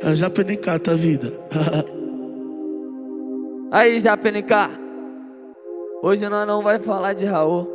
É o JPNK, tá vida. Aí, JPNK, hoje nós não vai falar de Raul,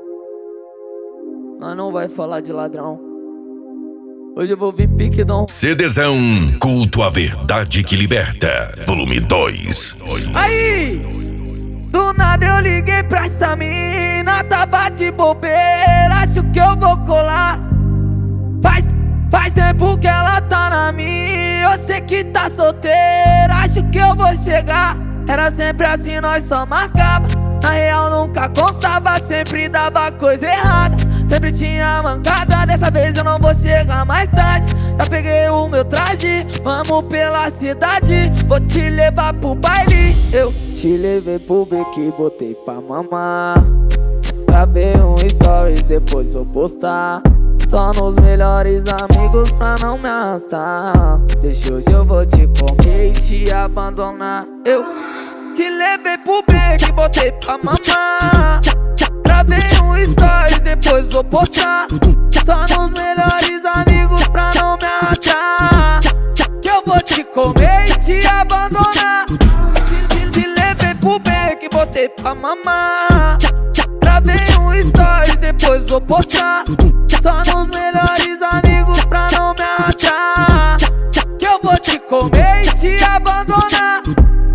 nós não vai falar de ladrão. Hoje eu vou vir piquedão. CDzão, Culto à Verdade que Liberta, volume 2. Aí, do nada eu liguei pra essa mina, tava de bobeira, acho que eu vou colar. Faz tempo que ela tá na minha, eu sei que tá solteira, acho que eu vou chegar. Era sempre assim, nós só marcava, na real nunca constava, sempre dava coisa errada, sempre tinha mancada. Dessa vez eu não vou chegar mais tarde, já peguei o meu traje, vamos pela cidade, vou te levar pro baile. Eu te levei pro beco, botei pra mamar, gravei um stories, depois vou postar. Só nos melhores amigos pra não me arrastar. Deixa hoje eu vou te comer e te abandonar. Eu te levei pro beco, botei pra mamar, gravei um stories, depois vou postar. Só nos melhores amigos pra não me arrastar, que eu vou te comer e te abandonar. Te levei pro beco, botei pra mamar, gravei um stories, depois vou postar. Só nos melhores amigos pra não me arrastar, que eu vou te comer e te abandonar.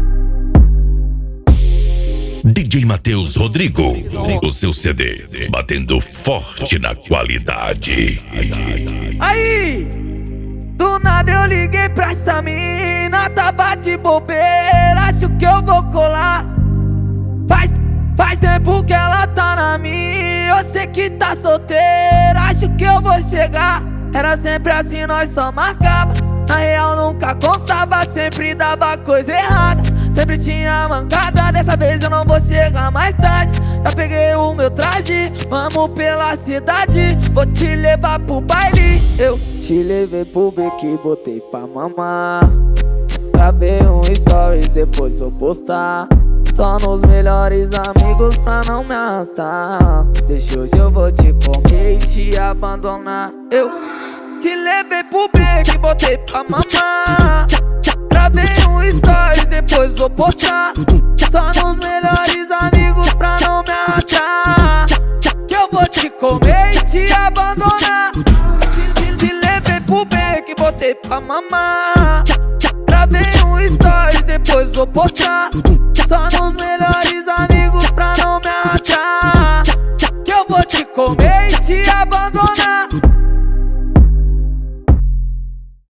DJ Matheus Rodrigo, o seu CD, batendo forte na qualidade. Aí, do nada eu liguei pra essa mina, tava de bobeira, acho que eu vou colar. Faz tempo que ela tá na minha, eu sei que tá solteira, acho que eu vou chegar. Era sempre assim, nós só marcava, na real nunca constava, sempre dava coisa errada, sempre tinha mancada. Dessa vez eu não vou chegar mais tarde, já peguei o meu traje, vamos pela cidade, vou te levar pro baile. Eu te levei pro beco, botei pra mamar, gravei um stories, depois vou postar. Só nos melhores amigos pra não me arrastar. Deixa hoje eu vou te comer e te abandonar. Eu te levei pro beco, botei pra mamar, gravei um stories, depois vou postar. Só nos melhores amigos pra não me arrastar, que eu vou te comer e te abandonar. Te levei pro beco, botei pra mamar, gravei um stories, depois vou postar. Só nos melhores amigos